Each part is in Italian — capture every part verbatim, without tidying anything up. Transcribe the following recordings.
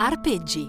Arpeggi.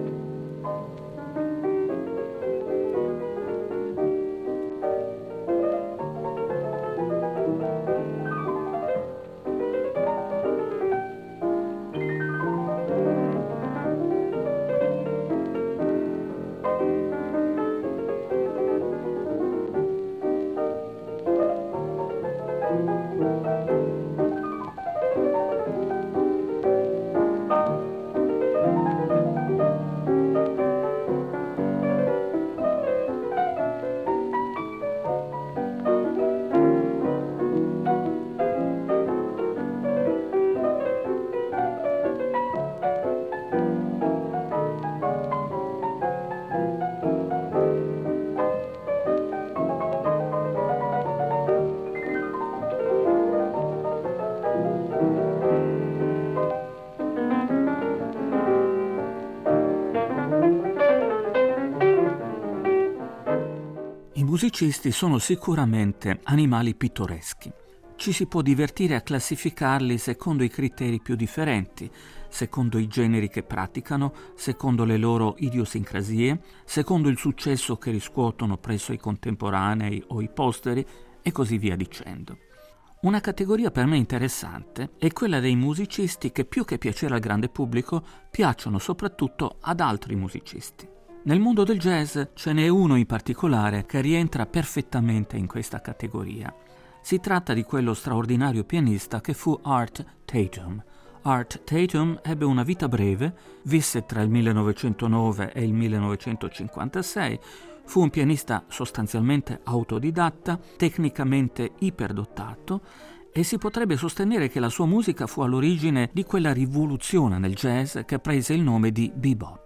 I musicisti sono sicuramente animali pittoreschi. Ci si può divertire a classificarli secondo i criteri più differenti, secondo i generi che praticano, secondo le loro idiosincrasie, secondo il successo che riscuotono presso i contemporanei o i posteri e così via dicendo. Una categoria per me interessante è quella dei musicisti che più che piacere al grande pubblico piacciono soprattutto ad altri musicisti. Nel mondo del jazz ce n'è uno in particolare che rientra perfettamente in questa categoria. Si tratta di quello straordinario pianista che fu Art Tatum. Art Tatum ebbe una vita breve, visse tra il millenovecentonove e il millenovecentocinquantasei, fu un pianista sostanzialmente autodidatta, tecnicamente iperdotato, e si potrebbe sostenere che la sua musica fu all'origine di quella rivoluzione nel jazz che prese il nome di bebop.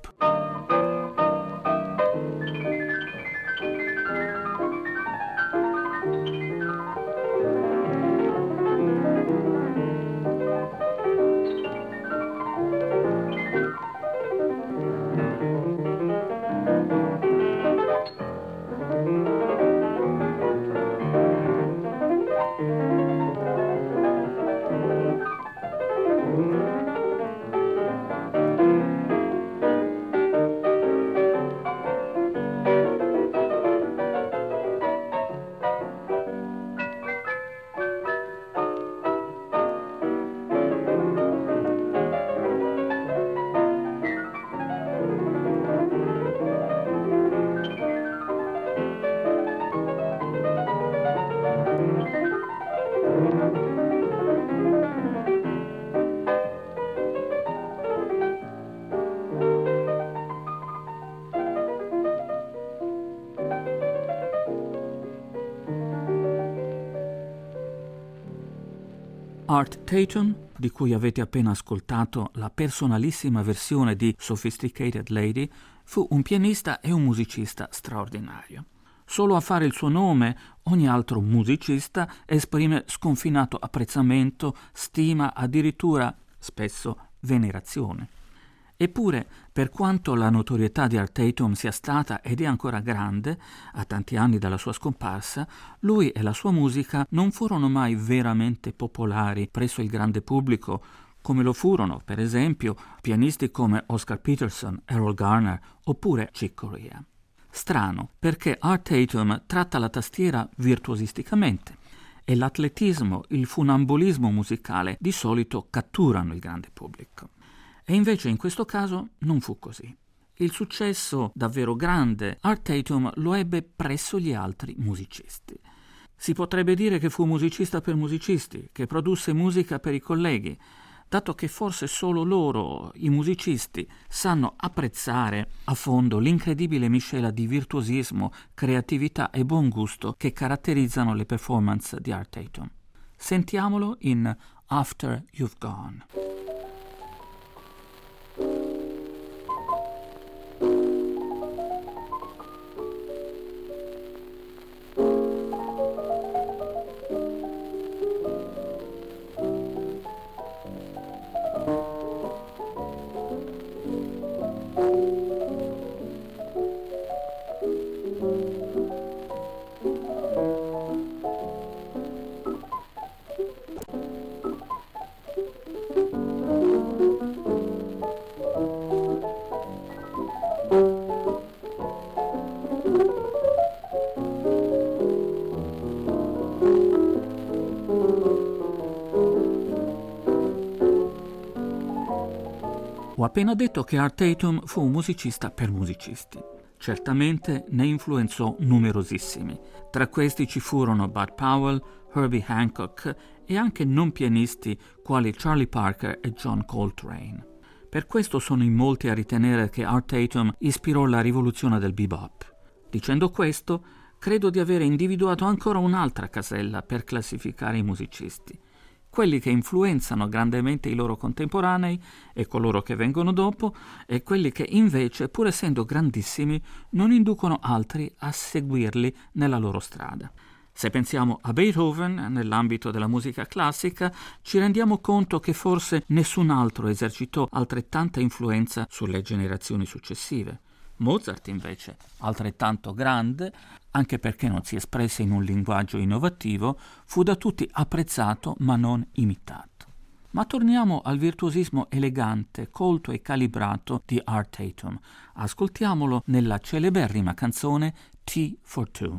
Art Tatum, di cui avete appena ascoltato la personalissima versione di Sophisticated Lady, fu un pianista e un musicista straordinario. Solo a fare il suo nome, ogni altro musicista esprime sconfinato apprezzamento, stima, addirittura, spesso, venerazione. Eppure, per quanto la notorietà di Art Tatum sia stata ed è ancora grande, a tanti anni dalla sua scomparsa, lui e la sua musica non furono mai veramente popolari presso il grande pubblico, come lo furono, per esempio, pianisti come Oscar Peterson, Errol Garner oppure Chick Corea. Strano, perché Art Tatum tratta la tastiera virtuosisticamente e l'atletismo, il funambolismo musicale di solito catturano il grande pubblico. E invece in questo caso non fu così. Il successo davvero grande Art Tatum lo ebbe presso gli altri musicisti. Si potrebbe dire che fu musicista per musicisti, che produsse musica per i colleghi, dato che forse solo loro, i musicisti, sanno apprezzare a fondo l'incredibile miscela di virtuosismo, creatività e buon gusto che caratterizzano le performance di Art Tatum. Sentiamolo in After You've Gone. Ho appena detto che Art Tatum fu un musicista per musicisti. Certamente ne influenzò numerosissimi. Tra questi ci furono Bud Powell, Herbie Hancock e anche non pianisti quali Charlie Parker e John Coltrane. Per questo sono in molti a ritenere che Art Tatum ispirò la rivoluzione del bebop. Dicendo questo, credo di avere individuato ancora un'altra casella per classificare i musicisti. Quelli che influenzano grandemente i loro contemporanei e coloro che vengono dopo, e quelli che invece, pur essendo grandissimi, non inducono altri a seguirli nella loro strada. Se pensiamo a Beethoven nell'ambito della musica classica, ci rendiamo conto che forse nessun altro esercitò altrettanta influenza sulle generazioni successive. Mozart, invece, altrettanto grande, anche perché non si espresse in un linguaggio innovativo, fu da tutti apprezzato ma non imitato. Ma torniamo al virtuosismo elegante, colto e calibrato di Art Tatum. Ascoltiamolo nella celeberrima canzone Tea for Two.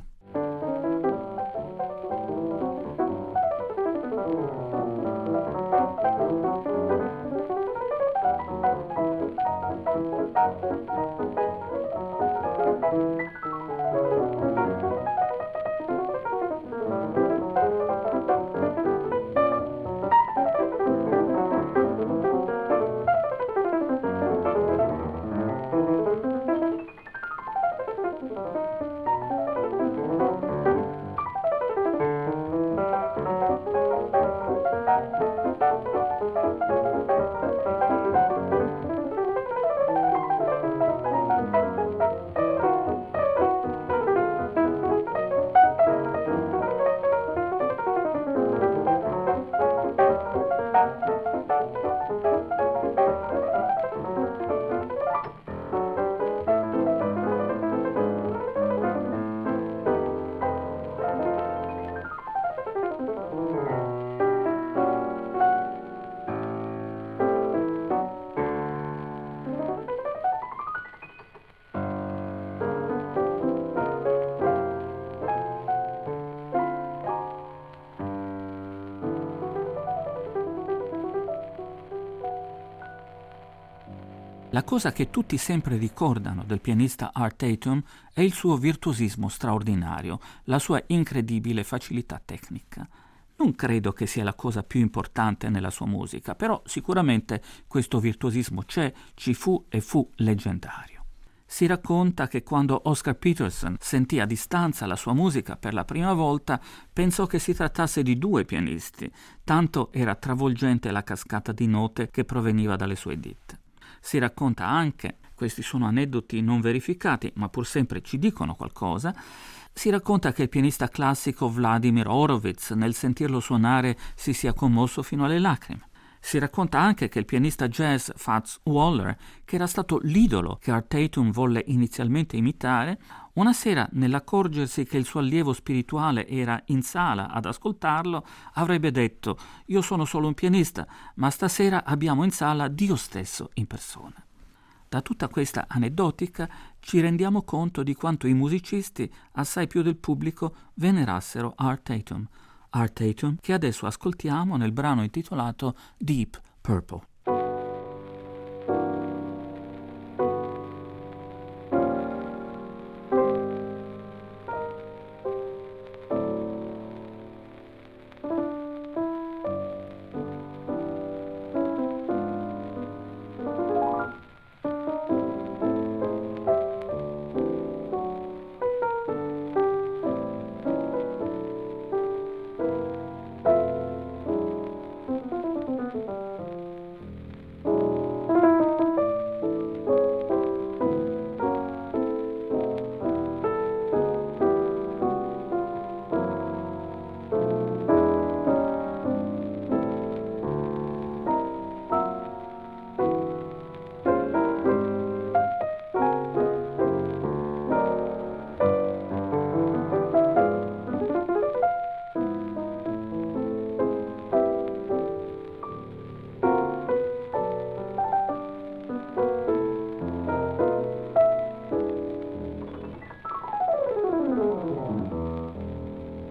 La cosa che tutti sempre ricordano del pianista Art Tatum è il suo virtuosismo straordinario, la sua incredibile facilità tecnica. Non credo che sia la cosa più importante nella sua musica, però sicuramente questo virtuosismo c'è, ci fu e fu leggendario. Si racconta che quando Oscar Peterson sentì a distanza la sua musica per la prima volta, pensò che si trattasse di due pianisti, tanto era travolgente la cascata di note che proveniva dalle sue dita. Si racconta anche, questi sono aneddoti non verificati, ma pur sempre ci dicono qualcosa, si racconta che il pianista classico Vladimir Horowitz, nel sentirlo suonare, si sia commosso fino alle lacrime. Si racconta anche che il pianista jazz Fats Waller, che era stato l'idolo che Art Tatum volle inizialmente imitare, una sera, nell'accorgersi che il suo allievo spirituale era in sala ad ascoltarlo, avrebbe detto: «Io sono solo un pianista, ma stasera abbiamo in sala Dio stesso in persona». Da tutta questa aneddotica ci rendiamo conto di quanto i musicisti, assai più del pubblico, venerassero Art Tatum. Art Tatum, che adesso ascoltiamo nel brano intitolato Deep Purple.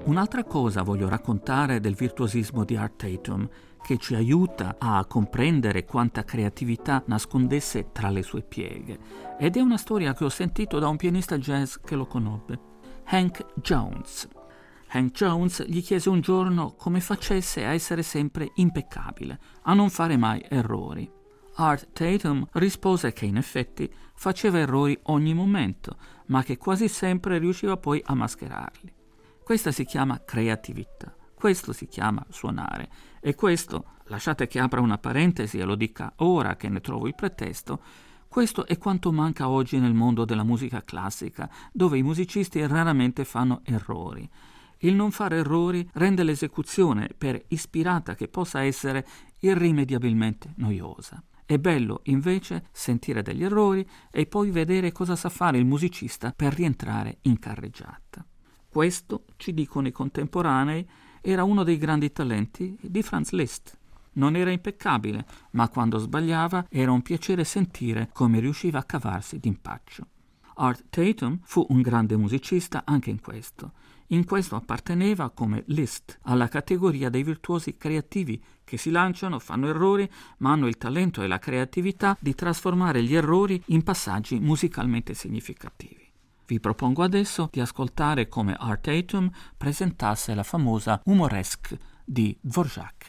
Un'altra cosa voglio raccontare del virtuosismo di Art Tatum, che ci aiuta a comprendere quanta creatività nascondesse tra le sue pieghe, ed è una storia che ho sentito da un pianista jazz che lo conobbe, Hank Jones. Hank Jones gli chiese un giorno come facesse a essere sempre impeccabile, a non fare mai errori. Art Tatum rispose che in effetti faceva errori ogni momento, ma che quasi sempre riusciva poi a mascherarli. Questa si chiama creatività, questo si chiama suonare, e questo, lasciate che apra una parentesi e lo dica ora che ne trovo il pretesto, questo è quanto manca oggi nel mondo della musica classica, dove i musicisti raramente fanno errori. Il non fare errori rende l'esecuzione, per ispirata che possa essere, irrimediabilmente noiosa. È bello, invece, sentire degli errori e poi vedere cosa sa fare il musicista per rientrare in carreggiata. Questo, ci dicono i contemporanei, era uno dei grandi talenti di Franz Liszt. Non era impeccabile, ma quando sbagliava era un piacere sentire come riusciva a cavarsi d'impaccio. Art Tatum fu un grande musicista anche in questo. In questo apparteneva, come Liszt, alla categoria dei virtuosi creativi che si lanciano, fanno errori, ma hanno il talento e la creatività di trasformare gli errori in passaggi musicalmente significativi. Vi propongo adesso di ascoltare come Art Tatum presentasse la famosa Humoresque di Dvorak.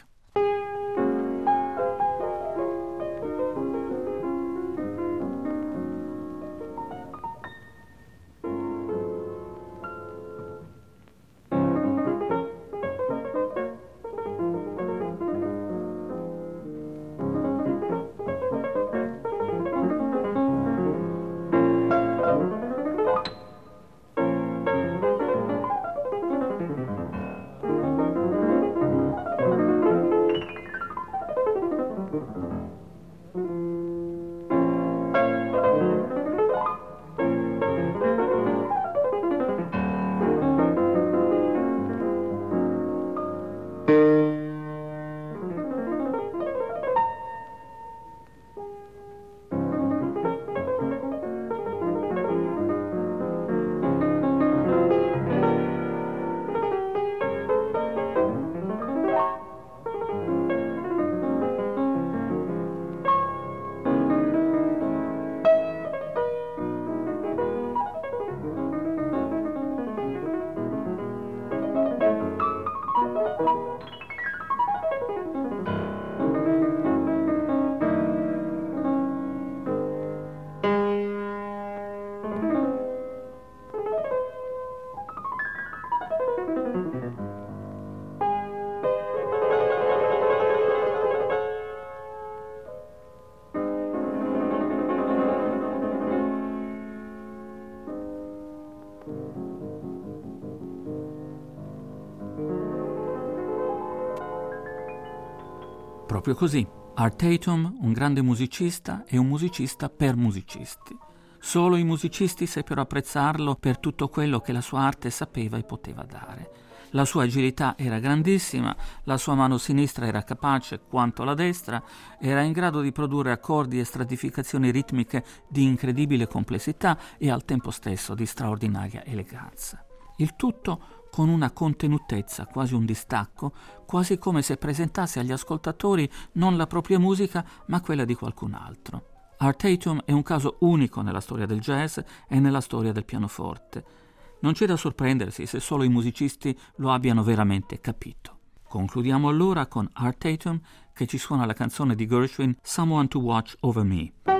Proprio così, Art Tatum, un grande musicista e un musicista per musicisti. Solo i musicisti seppero apprezzarlo per tutto quello che la sua arte sapeva e poteva dare. La sua agilità era grandissima, la sua mano sinistra era capace quanto la destra, era in grado di produrre accordi e stratificazioni ritmiche di incredibile complessità e al tempo stesso di straordinaria eleganza. Il tutto con una contenutezza, quasi un distacco, quasi come se presentasse agli ascoltatori non la propria musica, ma quella di qualcun altro. Art Tatum è un caso unico nella storia del jazz e nella storia del pianoforte. Non c'è da sorprendersi se solo i musicisti lo abbiano veramente capito. Concludiamo allora con Art Tatum che ci suona la canzone di Gershwin Someone to Watch Over Me.